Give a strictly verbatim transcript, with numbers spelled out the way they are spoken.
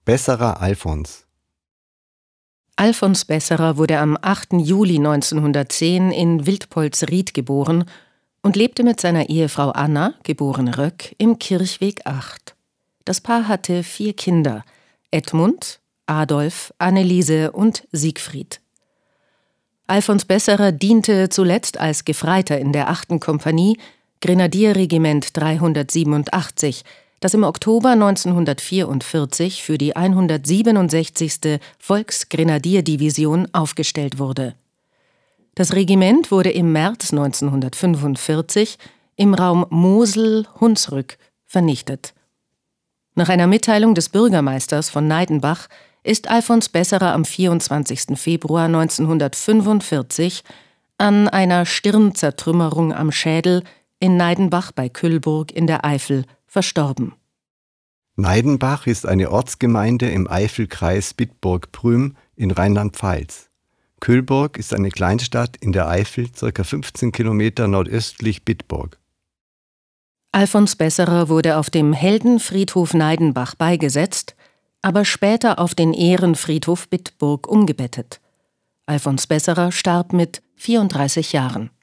Besserer Alfons. Alfons Besserer wurde am achten Juli neunzehnhundertzehn in Wildpolsried geboren und lebte mit seiner Ehefrau Anna, geborene Röck, im Kirchweg acht. Das Paar hatte vier Kinder: Edmund, Adolf, Anneliese und Siegfried. Alfons Besserer diente zuletzt als Gefreiter in der achten Kompanie, Grenadierregiment dreihundertsiebenundachtzig, das im Oktober neunzehnhundertvierundvierzig für die hundertsiebenundsechzigste Volksgrenadierdivision aufgestellt wurde. Das Regiment wurde im März neunzehnhundertfünfundvierzig im Raum Mosel-Hunsrück vernichtet. Nach einer Mitteilung des Bürgermeisters von Neidenbach ist Alfons Besserer am vierundzwanzigsten Februar neunzehnhundertfünfundvierzig an einer Stirnzertrümmerung am Schädel in Neidenbach bei Kühlburg in der Eifel verstorben. Neidenbach ist eine Ortsgemeinde im Eifelkreis Bitburg-Prüm in Rheinland-Pfalz. Kühlburg ist eine Kleinstadt in der Eifel, ca. fünfzehn Kilometer nordöstlich Bitburg. Alfons Besserer wurde auf dem Heldenfriedhof Neidenbach beigesetzt, aber später auf den Ehrenfriedhof Bitburg umgebettet. Alfons Besserer starb mit vierunddreißig Jahren.